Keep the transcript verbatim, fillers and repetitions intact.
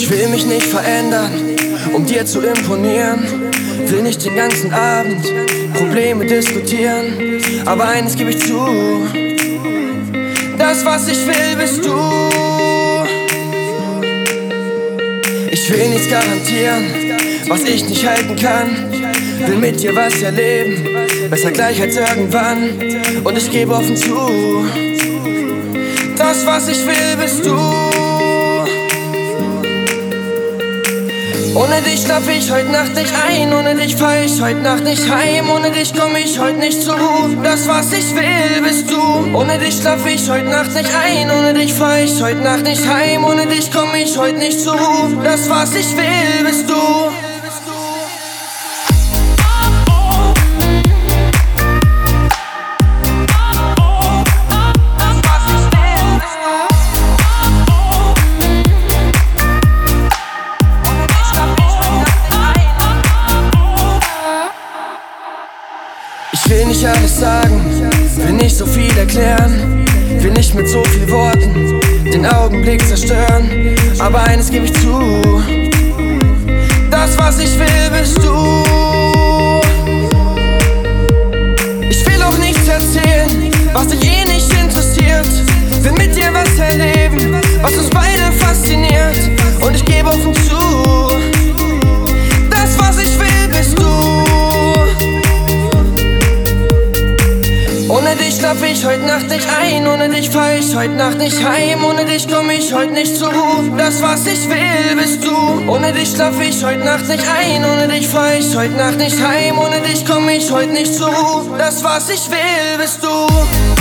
Ich will mich nicht verändern, um dir zu imponieren. Will nicht den ganzen Abend Probleme diskutieren. Aber eines gebe ich zu: das, was ich will, bist du. Ich will nichts garantieren, was ich nicht halten kann. Will mit dir was erleben, besser gleich als irgendwann. Und ich gebe offen zu: das, was ich will, bist du. Ohne dich schlaf ich heute Nacht nicht ein, ohne dich fahr ich heute Nacht nicht heim, ohne dich komm ich heute nicht zur Ruhe. Das, was ich will, bist du. Ohne dich schlaf ich heute Nacht nicht ein, ohne dich fahr ich heute Nacht nicht heim, ohne dich komm ich heute nicht zur Ruhe. Das, was ich will, bist du. Ich will nicht alles sagen, will nicht so viel erklären, will nicht mit so viel Worten den Augenblick zerstören. Aber eines gebe ich zu: das, was ich will, bist du. Ich will auch nichts erzählen, was dich eh nicht interessiert. Will mit dir was erleben, was uns beide fasziniert. Und ich gebe offen zu: das, was ich will, bist du. Ohne dich schlaf ich heute Nacht nicht ein, ohne dich fahr ich heute Nacht nicht heim, ohne dich komm ich heute nicht zur Ruhe. Das, was ich will, bist du. Ohne dich schlaf ich heute Nacht nicht ein, ohne dich fahr ich heute Nacht nicht heim, ohne dich komm ich heute nicht zur Ruhe. Das, was ich will, bist du.